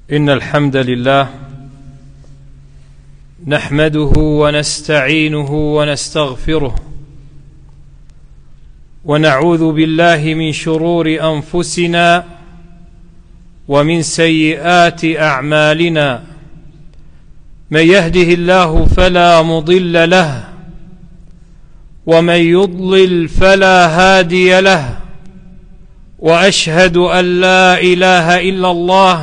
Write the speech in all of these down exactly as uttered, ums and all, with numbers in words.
إن الحمد لله نحمده ونستعينه ونستغفره ونعوذ بالله من شرور أنفسنا ومن سيئات أعمالنا. من يهده الله فلا مضل له ومن يضلل فلا هادي له، وأشهد أن لا إله إلا الله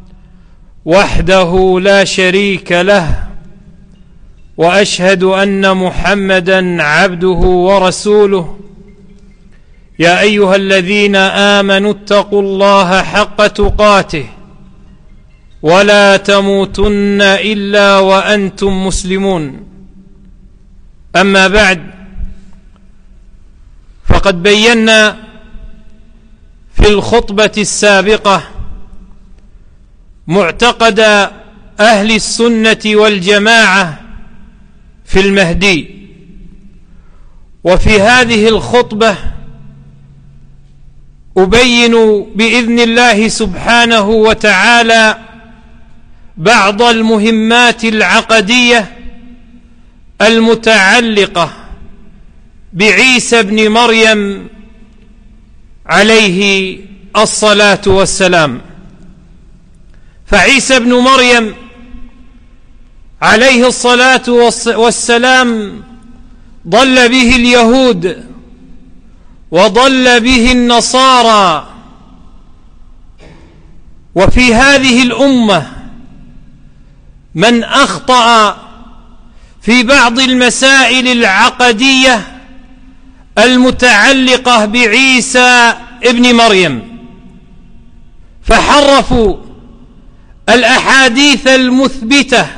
وحده لا شريك له، وأشهد أن محمدا عبده ورسوله. يا أيها الذين آمنوا اتقوا الله حق تقاته ولا تموتن إلا وأنتم مسلمون. أما بعد، فقد بينا في الخطبة السابقة معتقد أهل السنة والجماعة في المهدي، وفي هذه الخطبة أبين بإذن الله سبحانه وتعالى بعض المهمات العقدية المتعلقة بعيسى ابن مريم عليه الصلاة والسلام. فعيسى ابن مريم عليه الصلاة والسلام ضل به اليهود وضل به النصارى، وفي هذه الأمة من أخطأ في بعض المسائل العقدية المتعلقة بعيسى ابن مريم، فحرفوا الأحاديث المثبتة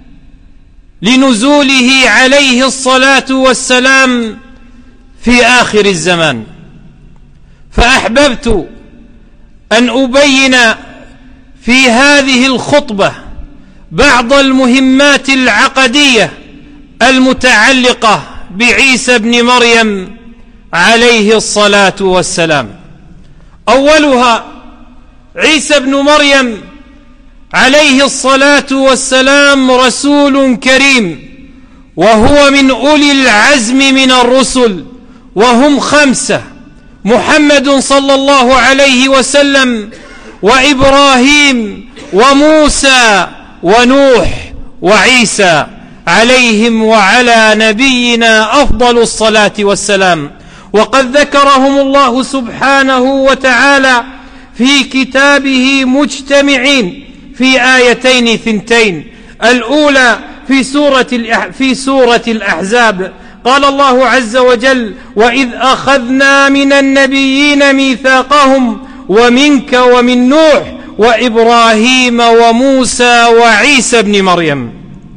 لنزوله عليه الصلاة والسلام في آخر الزمان. فأحببت أن أبين في هذه الخطبة بعض المهمات العقدية المتعلقة بعيسى ابن مريم عليه الصلاة والسلام. أولها عيسى ابن مريم عليه الصلاة والسلام رسول كريم، وهو من أولي العزم من الرسل، وهم خمسة: محمد صلى الله عليه وسلم، وإبراهيم، وموسى، ونوح، وعيسى، عليهم وعلى نبينا أفضل الصلاة والسلام. وقد ذكرهم الله سبحانه وتعالى في كتابه مجتمعين في آيتين ثنتين. الأولى في سورة في سورة الأحزاب، قال الله عز وجل: وإذ أخذنا من النبيين ميثاقهم ومنك ومن نوح وإبراهيم وموسى وعيسى ابن مريم.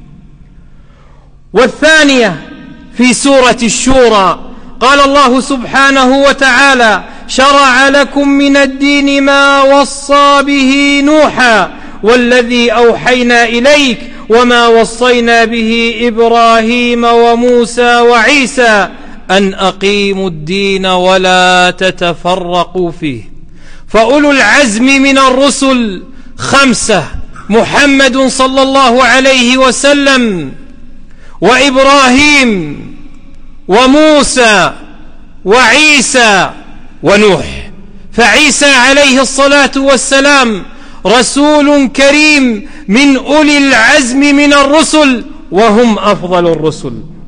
والثانية في سورة الشورى، قال الله سبحانه وتعالى: شرع لكم من الدين ما وصى به نوحا والذي أوحينا إليك وما وصينا به إبراهيم وموسى وعيسى أن أقيموا الدين ولا تتفرقوا فيه. فأولو العزم من الرسل خمسة: محمد صلى الله عليه وسلم، وإبراهيم، وموسى، وعيسى، ونوح. فعيسى عليه الصلاة والسلام رسول كريم من أولي العزم من الرسل، وهم أفضل الرسل.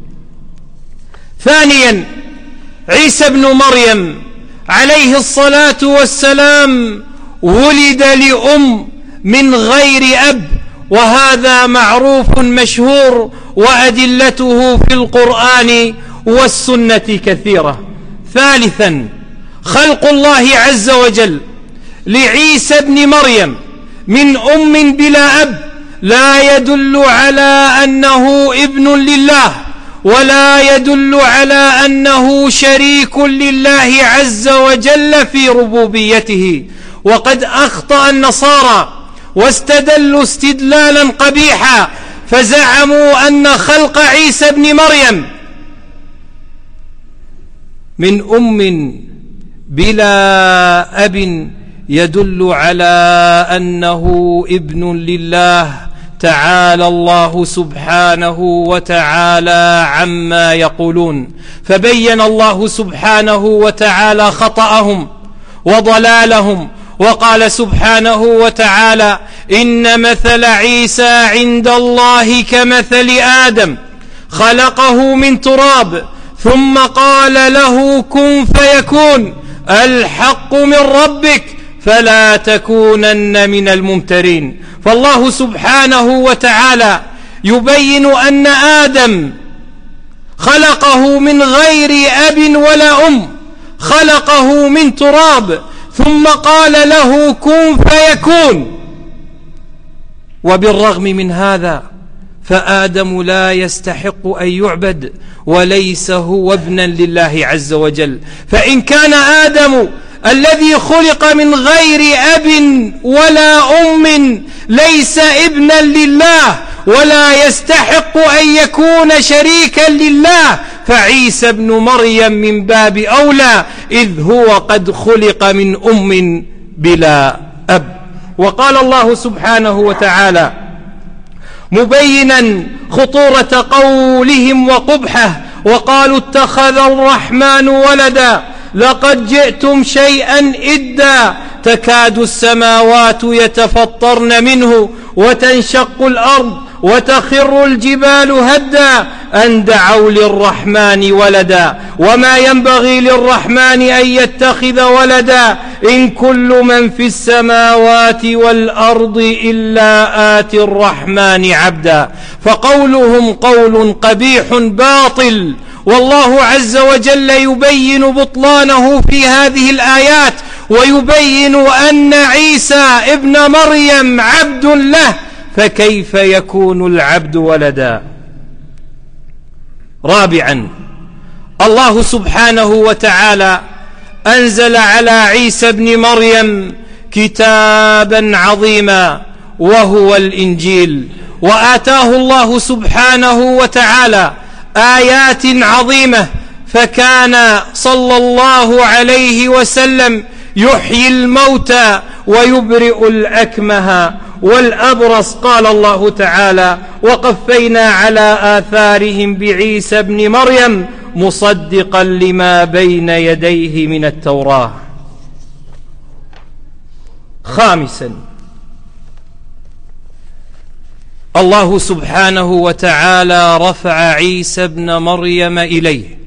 ثانيا، عيسى ابن مريم عليه الصلاة والسلام ولد لأم من غير أب، وهذا معروف مشهور، وأدلته في القرآن والسنة كثيرة. ثالثا، خلق الله عز وجل لعيسى ابن مريم من أم بلا أب لا يدل على أنه ابن لله، ولا يدل على أنه شريك لله عز وجل في ربوبيته. وقد أخطأ النصارى واستدلوا استدلالا قبيحا، فزعموا أن خلق عيسى ابن مريم من أم بلا أب يدل على أنه ابن لله تعالى الله سبحانه وتعالى عما يقولون. فبين الله سبحانه وتعالى خطأهم وضلالهم، وقال سبحانه وتعالى: إن مثل عيسى عند الله كمثل آدم خلقه من تراب ثم قال له كن فيكون، الحق من ربك فلا تكونن من الممترين. فالله سبحانه وتعالى يبين أن آدم خلقه من غير أب ولا أم، خلقه من تراب ثم قال له كن فيكون. وبالرغم من هذا فآدم لا يستحق أن يعبد وليس هو ابنا لله عز وجل. فإن كان آدم الذي خلق من غير أب ولا أم ليس ابنا لله ولا يستحق أن يكون شريكا لله، فعيسى ابن مريم من باب أولى، إذ هو قد خلق من أم بلا أب. وقال الله سبحانه وتعالى مبينا خطورة قولهم وقبحه: وقالوا اتخذ الرحمن ولدا لقد جئتم شيئا إدا تكاد السماوات يتفطرن منه وتنشق الأرض وتخر الجبال هدا أن دعوا للرحمن ولدا وما ينبغي للرحمن أن يتخذ ولدا إن كل من في السماوات والأرض إلا آتي الرحمن عبدا. فقولهم قول قبيح باطل، والله عز وجل يبين بطلانه في هذه الآيات، ويبين أن عيسى ابن مريم عبد له، فكيف يكون العبد ولدا؟ رابعا، الله سبحانه وتعالى أنزل على عيسى ابن مريم كتابا عظيما وهو الإنجيل، وآتاه الله سبحانه وتعالى آيات عظيمة، فكان صلى الله عليه وسلم يحيي الموتى ويبرئ الأكمه والأبرص. قال الله تعالى: وقفينا على آثارهم بعيسى ابن مريم مصدقا لما بين يديه من التوراة. خامسا، الله سبحانه وتعالى رفع عيسى ابن مريم إليه،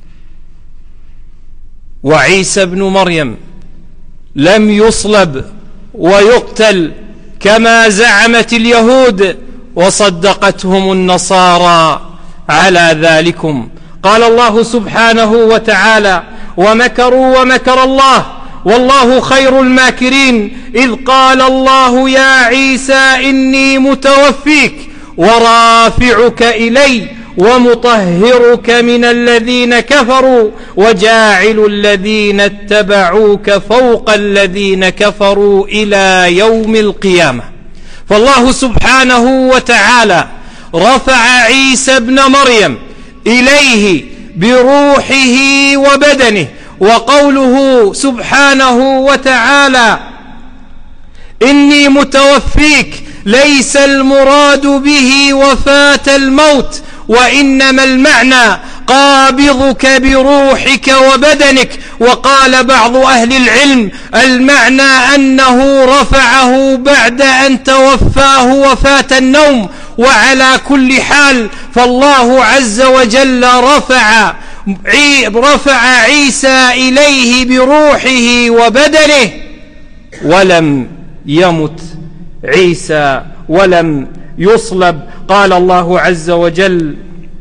وعيسى ابن مريم لم يصلب ويقتل كما زعمت اليهود وصدقتهم النصارى على ذلكم. قال الله سبحانه وتعالى: ومكروا ومكر الله والله خير الماكرين، إذ قال الله يا عيسى إني متوفيك ورافعك إلي ومطهرك من الذين كفروا وجاعل الذين اتبعوك فوق الذين كفروا إلى يوم القيامة. فالله سبحانه وتعالى رفع عيسى ابن مريم إليه بروحه وبدنه. وقوله سبحانه وتعالى إني متوفيك ليس المراد به وفاة الموت، وإنما المعنى قابضك بروحك وبدنك. وقال بعض أهل العلم المعنى أنه رفعه بعد أن توفاه وفاة النوم. وعلى كل حال فالله عز وجل رفع رفع عيسى إليه بروحه وبدنه ولم يمت عيسى ولم يصلب. قال الله عز وجل: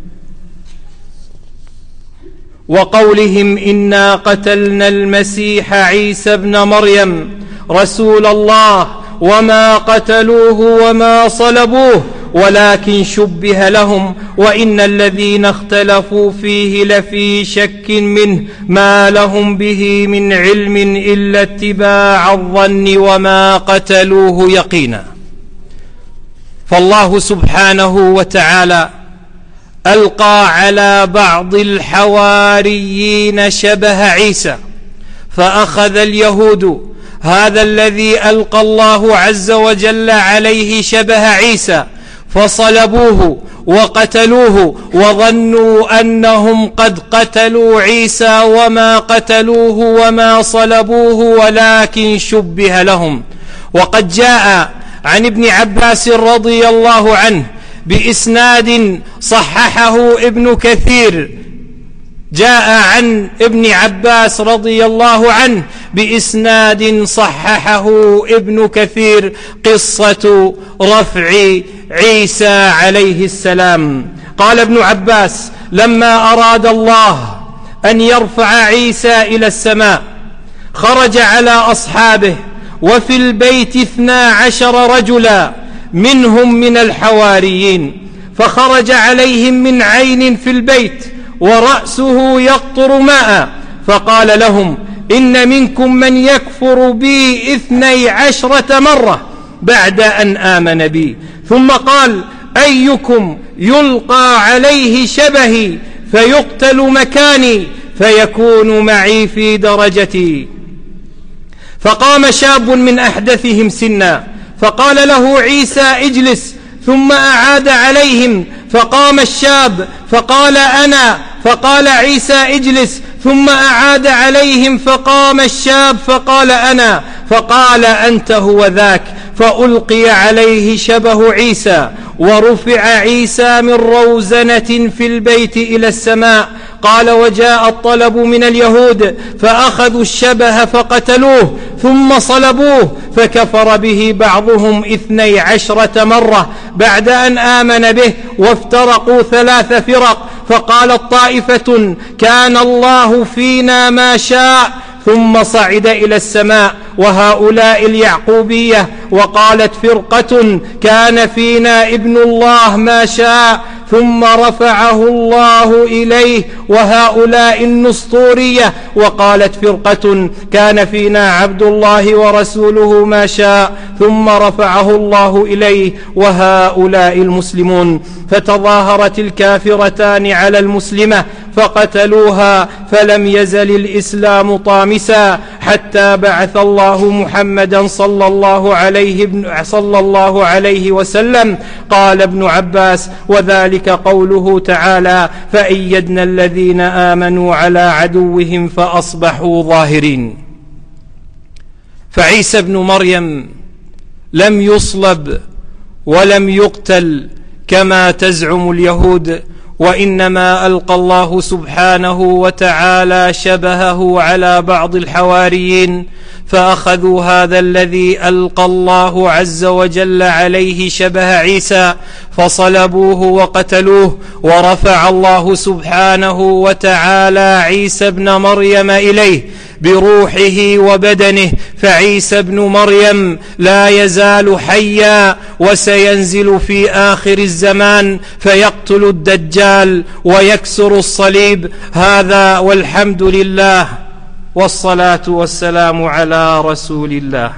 وقولهم إنا قتلنا المسيح عيسى ابن مريم رسول الله وما قتلوه وما صلبوه ولكن شبه لهم وإن الذين اختلفوا فيه لفي شك منه ما لهم به من علم إلا اتباع الظن وما قتلوه يقينا. فالله سبحانه وتعالى ألقى على بعض الحواريين شبه عيسى، فأخذ اليهود هذا الذي ألقى الله عز وجل عليه شبه عيسى، فصلبوه وقتلوه وظنوا أنهم قد قتلوا عيسى وما قتلوه وما صلبوه ولكن شبه لهم. وقد جاء عن ابن عباس رضي الله عنه بإسناد صححه ابن كثير، جاء عن ابن عباس رضي الله عنه بإسناد صححه ابن كثير قصة رفع عيسى عليه السلام. قال ابن عباس: لما أراد الله أن يرفع عيسى إلى السماء خرج على أصحابه وفي البيت اثنا عشر رجلا منهم من الحواريين، فخرج عليهم من عين في البيت ورأسه يقطر ماء، فقال لهم: إن منكم من يكفر بي اثني عشرة مرة بعد أن آمن بي. ثم قال: أيكم يلقى عليه شبهي فيقتل مكاني فيكون معي في درجتي؟ فقام شاب من أحدثهم سنا فقال له عيسى: اجلس. ثم أعاد عليهم فقام الشاب فقال: أنا. فقال عيسى: اجلس. ثم أعاد عليهم فقام الشاب فقال: أنا. فقال: أنت هو ذاك. فألقي عليه شبه عيسى ورفع عيسى من روزنة في البيت إلى السماء. قال: وجاء الطلب من اليهود فأخذوا الشبه فقتلوه ثم صلبوه، فكفر به بعضهم اثني عشرة مرة بعد أن آمن به، وافترقوا ثلاث فرق. فقالت طائفة: كان الله فينا ما شاء، ثم صعد إلى السماء، وهؤلاء اليعقوبية. وقالت فرقة: كان فينا ابن الله ما شاء، ثم رفعه الله إليه، وهؤلاء النسطورية. وقالت فرقة: كان فينا عبد الله ورسوله ما شاء، ثم رفعه الله إليه، وهؤلاء المسلمون. فتظاهرت الكافرتان على المسلمة فقتلوها، فلم يزل الإسلام طامسا حتى بعث الله محمدا صلى الله عليه, صلى الله عليه وسلم. قال ابن عباس: وذلك قوله تعالى: فأيدنا الذين آمنوا على عدوهم فأصبحوا ظاهرين. فعيسى بن مريم لم يصلب ولم يقتل كما تزعم اليهود، وإنما ألقى الله سبحانه وتعالى شبهه على بعض الحواريين، فأخذوا هذا الذي ألقى الله عز وجل عليه شبه عيسى فصلبوه وقتلوه، ورفع الله سبحانه وتعالى عيسى بن مريم إليه بروحه وبدنه. فعيسى بن مريم لا يزال حيا، وسينزل في آخر الزمان فيقتل الدجال ويكسر الصليب. هذا والحمد لله، والصلاة والسلام على رسول الله.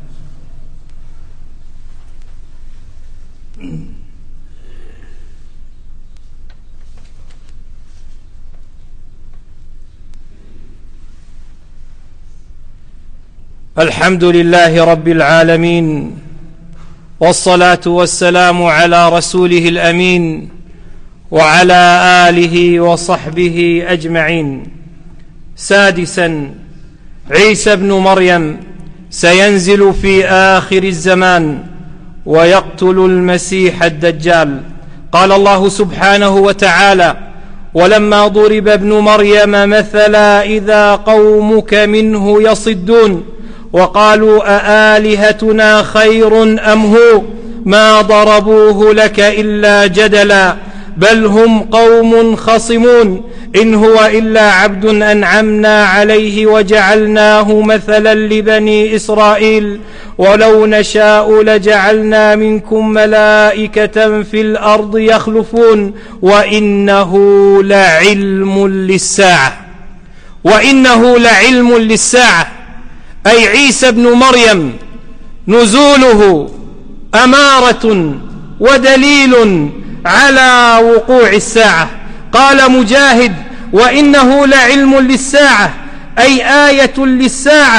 الحمد لله رب العالمين، والصلاة والسلام على رسوله الأمين وعلى آله وصحبه أجمعين. سادسا، عيسى بن مريم سينزل في آخر الزمان ويقتل المسيح الدجال. قال الله سبحانه وتعالى: ولما ضرب ابن مريم مثلا إذا قومك منه يصدون وقالوا أآلهتنا خير أم هو ما ضربوه لك إلا جدلا بل هم قوم خصمون إن هو إلا عبد أنعمنا عليه وجعلناه مثلا لبني إسرائيل ولو نشاء لجعلنا منكم ملائكة في الأرض يخلفون وإنه لعلم للساعة. وإنه لعلم للساعة، أي عيسى بن مريم نزوله أمارة ودليل على وقوع الساعة. قال مجاهد: وإنه لعلم للساعة، أي آية للساعة،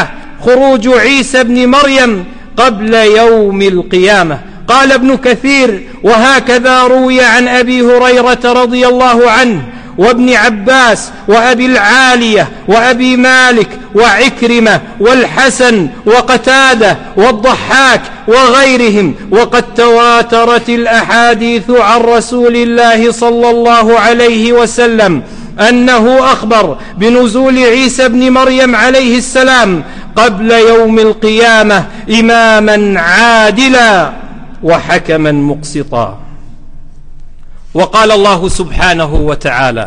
خروج عيسى بن مريم قبل يوم القيامة. قال ابن كثير: وهكذا روي عن أبي هريرة رضي الله عنه وابن عباس وأبي العالية وأبي مالك وعكرمة والحسن وقتادة والضحاك وغيرهم، وقد تواترت الأحاديث عن رسول الله صلى الله عليه وسلم أنه أخبر بنزول عيسى بن مريم عليه السلام قبل يوم القيامة إماما عادلا وحكما مقسطا. وقال الله سبحانه وتعالى: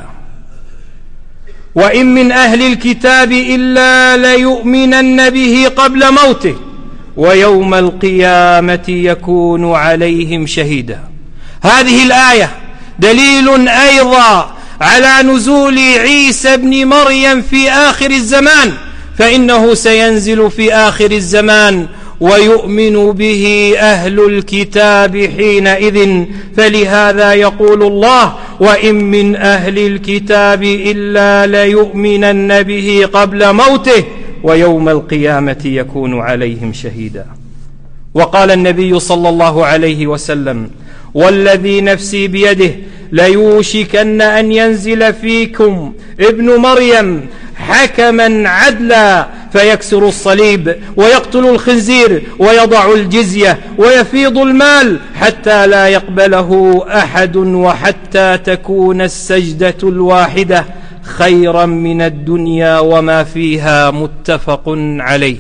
وإن من أهل الكتاب إلا ليؤمنن به قبل موته ويوم القيامة يكون عليهم شهيدا. هذه الآية دليل أيضا على نزول عيسى بن مريم في آخر الزمان، فإنه سينزل في آخر الزمان ويؤمن به أهل الكتاب حينئذ. فلهذا يقول الله: وإن من أهل الكتاب إلا ليؤمنن به قبل موته ويوم القيامة يكون عليهم شهيدا. وقال النبي صلى الله عليه وسلم: والذي نفسي بيده ليوشكن أن ينزل فيكم ابن مريم حكما عدلا فيكسر الصليب ويقتل الخنزير ويضع الجزية ويفيض المال حتى لا يقبله أحد، وحتى تكون السجدة الواحدة خيرا من الدنيا وما فيها، متفق عليه.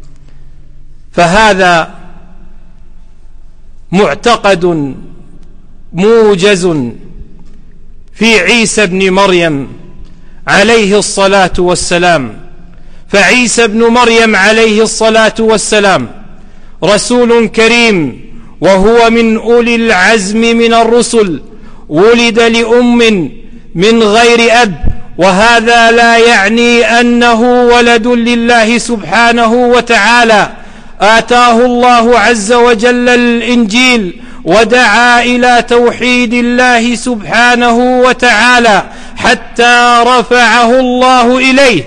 فهذا معتقد موجز في عيسى بن مريم عليه الصلاة والسلام. فعيسى بن مريم عليه الصلاة والسلام رسول كريم، وهو من أولي العزم من الرسل، ولد لأم من غير أب، وهذا لا يعني أنه ولد لله سبحانه وتعالى. آتاه الله عز وجل الإنجيل ودعا إلى توحيد الله سبحانه وتعالى حتى رفعه الله إليه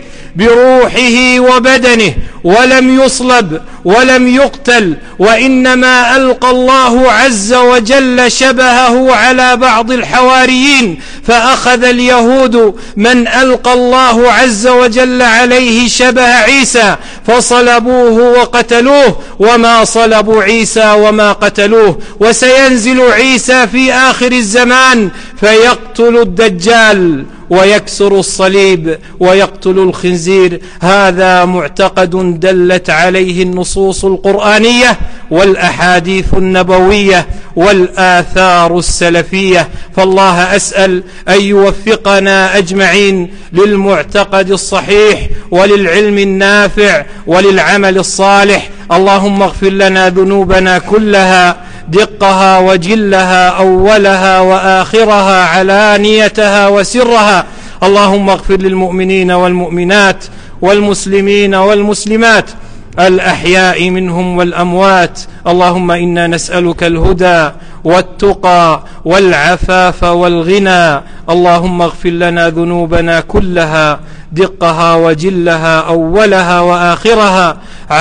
بروحه وبدنه، ولم يصلب ولم يقتل، وإنما ألقى الله عز وجل شبهه على بعض الحواريين، فأخذ اليهود من ألقى الله عز وجل عليه شبه عيسى فصلبوه وقتلوه، وما صلبوا عيسى وما قتلوه. وسينزل عيسى في آخر الزمان فيقتل الدجال ويكسر الصليب ويقتل الخنزير. هذا معتقد دلت عليه النصوص القرآنية والأحاديث النبوية والآثار السلفية. فالله أسأل أن يوفقنا أجمعين للمعتقد الصحيح وللعلم النافع وللعمل الصالح. اللهم اغفر لنا ذنوبنا كلها، دقها وجلها، أولها وآخرها، علانيتها وسرها. اللهم اغفر للمؤمنين والمؤمنات والمسلمين والمسلمات الأحياء منهم والأموات. اللهم إنا نسألك الهدى والتقى والعفاف والغنى. اللهم اغفر لنا ذنوبنا كلها، دقها وجلها، أولها وآخرها،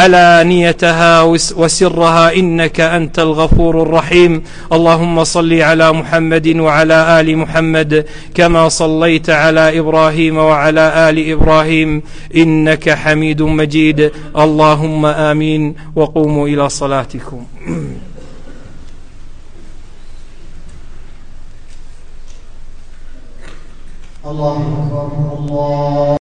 علانيتها وسرها، إنك أنت الغفور الرحيم. اللهم صل على محمد وعلى آل محمد كما صليت على إبراهيم وعلى آل إبراهيم إنك حميد مجيد. اللهم آمين. وقوموا إلى صلاتكم. الله أكبر. الله